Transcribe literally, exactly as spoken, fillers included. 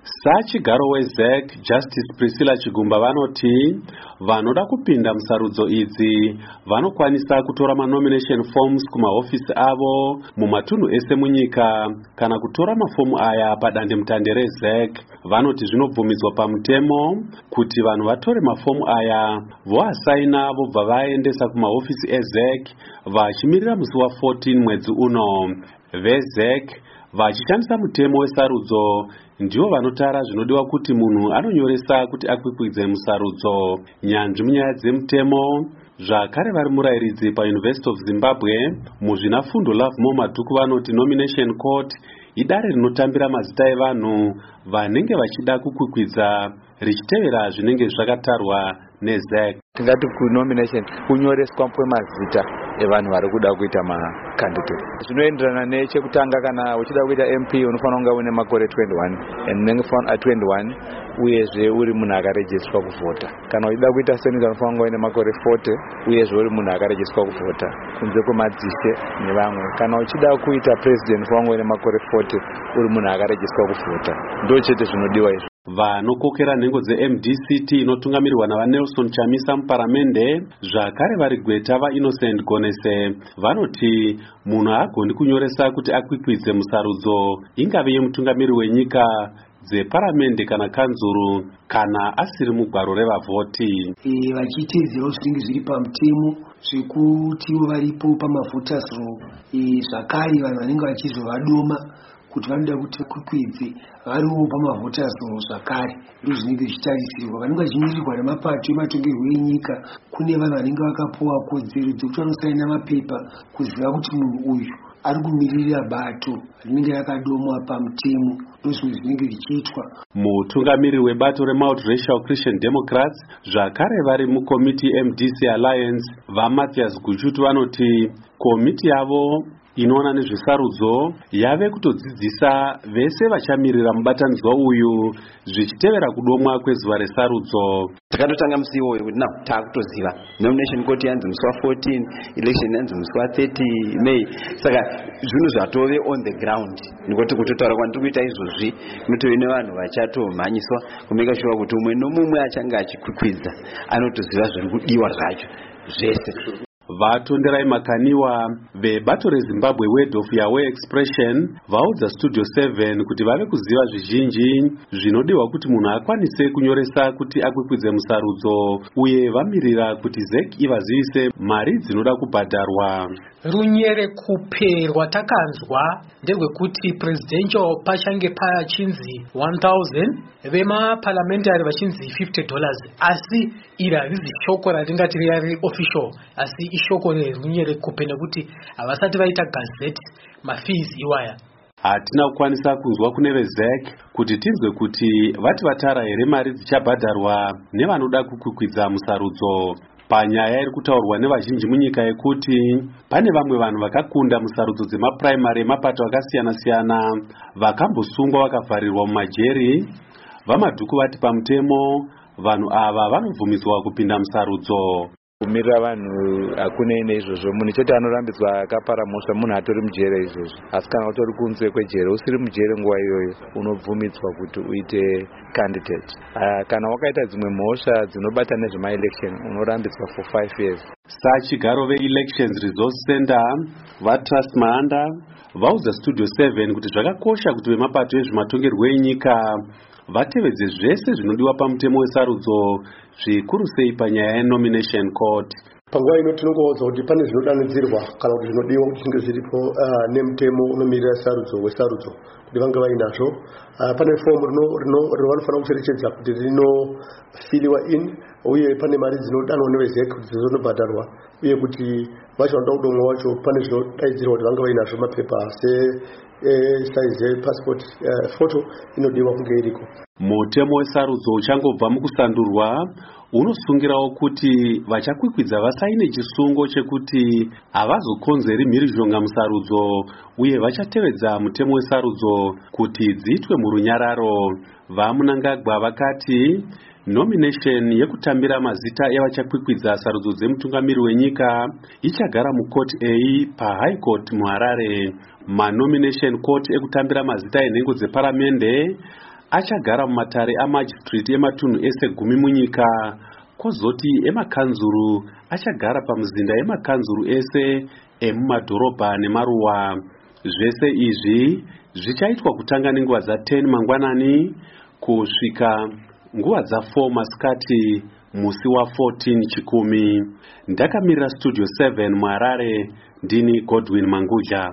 Sachigaro weZ E C Justice Priscilla Chigumba vanoti vanoda kupinda musarudzo idzi vanokwanisa kutora manomination forms kumahofisi avo mumatunhu ese munyika kana kutora mafomu aya padande mutande reZ E C. Vanoti zvinobvumidzwa pamutemo kuti vanhu vatore mafomu aya voasaina vobva vaendesa kumahofisi eZ E C vachimirira musi wa fourteen mwedzi uno. VeZ E C vachishandisa mutemo wesarudzo ndivo vanotara zvinodiwa kuti munhu anonyoresa kuti akwikwidze musarudzo. Nyanzvi munyaya dzemutemo zvakare vari murayiridzi paUniversity of Zimbabwe muzvinafundo Love More Madhuku vanoti nomination court idare rinotambira mazita evanhu vanenge vachida kukwikwidza richitevera zvinenge zvakatarwa neZ E C. Tingati kunomination kunyoreswa kwemazita evanhu vari kuda kuita makandidate zvinoenderana nechekutanga. Kana uchida kuita M P unofanira kunge une makore twenty-one and unenge twenty-one uyezve uri munhu akarejiswa kuvhota. Kana uchida kuita senator unofanira kunge une makore forty uyezve uri munhu akarejiswa kuvhota kunze kwemadzishe nevamwe. Kana uchida kuita president unofanira kunge une makore forty uri munhu akarejiswa kuvhota. Ndo chete zvinodiwa izvo. Vanokokera nhengo dzeM D C T inotungamirirwa navaNelson Chamisa muparamende zvakare vari gweta vaInnocent Gonese vanoti munhu haagoni kunyoresa kuti akwikwidze musarudzo ingave yemutungamiri wenyika dzeparamende kana kanzuru kana asiri mugwaro revavhoti. Vachiteedzerawo zvinenge zviri pamutemo zvekutiwo varipo pamavhotas roll zvakare vanhu vanenge vachizovadoma kuti vanoda kuti vakwikwidze variwo pamavhotas roll zvakare ndozvinenge zvichitarisirwa. Vanenge vachimirirwa nemapato ematongerwo enyika kune vanhu vanenge vakapuwa kodzero dzekuti vanosaina mapepa kuziva kuti munhu uyu ari kumirira bato rinenge rakadomwa pamutemo. Ndozvimwe zvinenge zvichiitwa. Mutungamiri webato reMultiracial Christian Democrats zvakare vari mukomiti M D C Alliance vaMathias Guchutu vanoti komiti yavo inoona nezvesarudzo yave kutodzidzisa vese vachamirira mubatanidzwa uyu zvichitevera kudomwa kwezuva resarudzo. Takatotanga musi iwoyo kuti na taakutoziva nomination court yanzi musi wa fourteen, election yanzi musi wa thirty May. Saka zvinhu zvatove on the ground nekuti kutotaura kwandiri kuita izvozvi kunotove nevanhu vachatomhanyiswa kumeka sure kuti umwe nomumwe achange achikwikwidza anotoziva zviri kudiwa zvacho zvese. Vatonderai Makaniwa vebato reZimbabwe Word of Yahweh Expression vaudza Studio seven kuti vave kuziva zvizhinji zvinodiwa kuti munhu akwanise kunyoresa kuti akwikwidze musarudzo uye vamirira kuti Z E C ivazivise mari dzinoda kubhadharwa. Runyere kuperwa takanzwa ndegwekuti presidential pachange pachinzi one thousand vema parliamentary vachinzi fifty dollars asi ira harizi shoko ratingati riyari official asi ishoko rerunyere kupe nekuti havasati vaita gazette mafees iwaya. Hatina kukwanisa kunzwa kune veZ E C kuti tinzwe kuti vati vatara here mari dzichabhadharwa nevanoda kukwikwidza musarudzo. Panyaya iri kutaurwa nevazhinji munyika yekuti pane vamwe vanhu vakakunda musarudzo dzemapuraimari emapato akasiyana-siyana vakambosungwa vakavharirwa mumajeri. VaMadhuku vati pamutemo vanhu ava vanobvumidzwa kupinda musarudzo. Kumirira vanhu hakuna neizvozvo. Munhu chete anorambidzwa akapara mhosva munhu atori mujere izvozvo. Asi kana utori kunze kwejere usiri mujere nguva iyoyo unobvumidzwa kuti uite candidate. Uh, kana wakaita dzimwe mhosva dzinobata nezvemaelection unorambidzwa for five years. Sachigaro veElections Resource Center vaTrust Mahanda vaudza Studio seven kuti zvakakosha kuti vemapato ezvematongerwo enyika vatevedze zvese zvinodiwa pamutemo wesarudzo zvikuru sei panyaya yenomination court. Panguva ino tinongoudza kuti pane zvinodanidzirwa kana kuti zvinodiwa kuti zvinge zviripo nemutemo unomirira sarudzo wesarudzo kuti vange vainazvo. Pane fomu ravanofanira kucherechedza kuti rinofiliwa in uye pane mari dzinodanwa neveZ E C kuti dzizonobhadharwa uye kuti vacho vanoda kudomwa wacho pane zvinodaidzirwa kuti vange vainazvo mapepa sesize passport photo inodiwa kunge iriko. Mutemo wesarudzo uchangobva mukusandurwa unosungirawo kuti vachakwikwidza vasaine chisungo chekuti havazokonzeri mhirizhonga musarudzo uye vachatevedza mutemo wesarudzo kuti dziitwe murunyararo. VaMunangagwa vakati nomination yekutambira mazita evachakwikwidza sarudzo dzemutungamiri wenyika ichagara mukoti A paHigh Court muHarare. Manomination court ekutambira mazita enhengo dzeparamende achagara mumatare amajistrate ematunhu ese gumi munyika, kozoti emakanzuru achagara pamizinda yemakanzuru ese emumadhorobha nemaruwa. Zvese izvi zvichaitwa kutanga nenguva za ten mangwanani kusvika nguva za four masikati musi wa fourteen chikumi. Ndakamirira studio seven muHarare, ndini Godwin Mangudya.